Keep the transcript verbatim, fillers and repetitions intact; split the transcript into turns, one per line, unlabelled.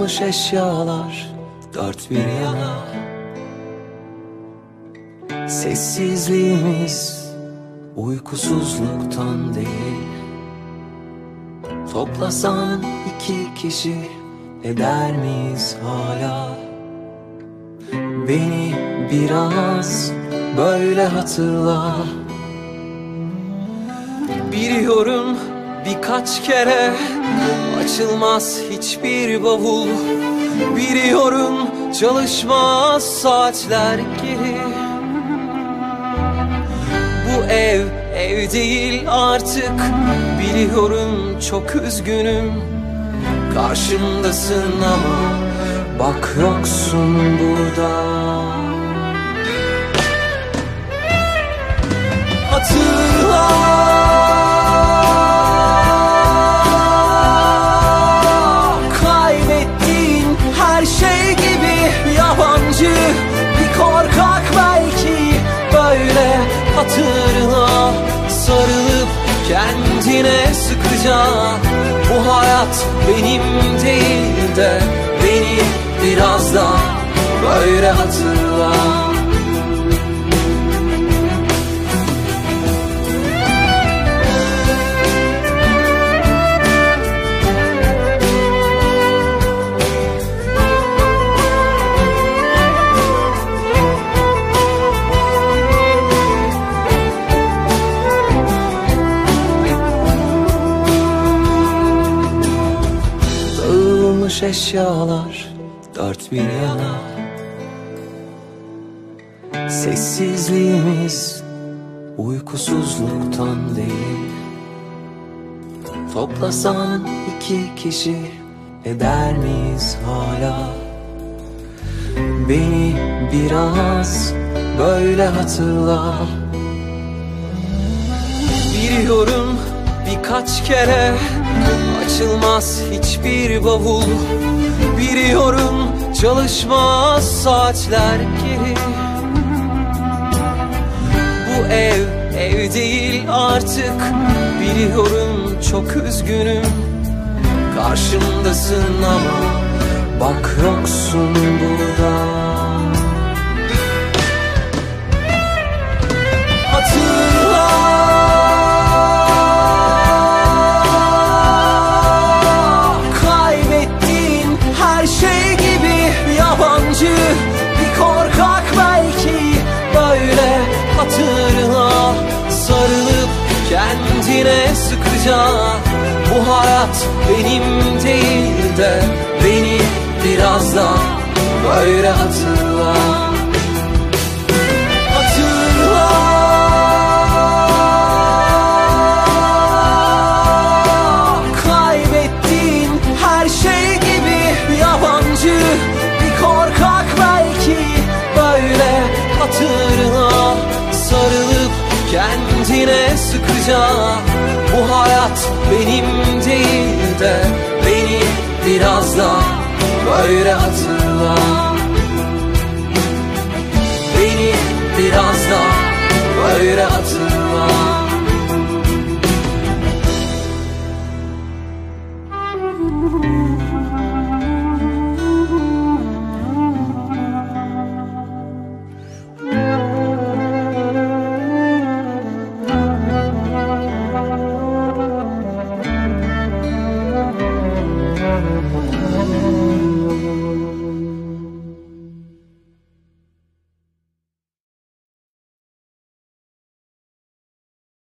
Dağılmış eşyalar dört bir yana, sessizliğimiz uykusuzluktan değil. Toplasan iki kişi eder miyiz hala? Beni biraz böyle hatırla. Biliyorum birkaç kere açılmaz hiçbir bavul. Biliyorum çalışmaz saatler geri. Bu ev ev değil artık. Biliyorum çok üzgünüm. Karşımdasın ama bak yoksun burada. Hatırla, kaybettiğin her şey gibi yabancı bir korkak belki. Böyle hatırına sarılıp kendine sıkıca. Bu hayat benim değil de beni biraz da böyle hatırla. Dağılmış eşyalar dört bir yana, sessizliğimiz uykusuzluktan değil. Toplasan iki kişi eder miyiz hala? Beni biraz böyle hatırla. Biliyorum birkaç kere açılmaz hiçbir bavul. Biliyorum çalışmaz saatler geri. Bu ev ev değil artık. Biliyorum çok üzgünüm. Karşımdasın ama bak yoksun burada. Hatırla, bir korkak belki. Böyle hatırına sarılıp kendine sıkıca. Bu hayat benim değil de beni biraz da böyle hatırla. Hatırla, kaybettiğin her şey gibi yabancı bir korkak belki. Böyle hatırına sarılıp kendine sıkıca. Bu hayat benim değil de beni biraz da böyle hatırla. Beni biraz da böyle hatırla.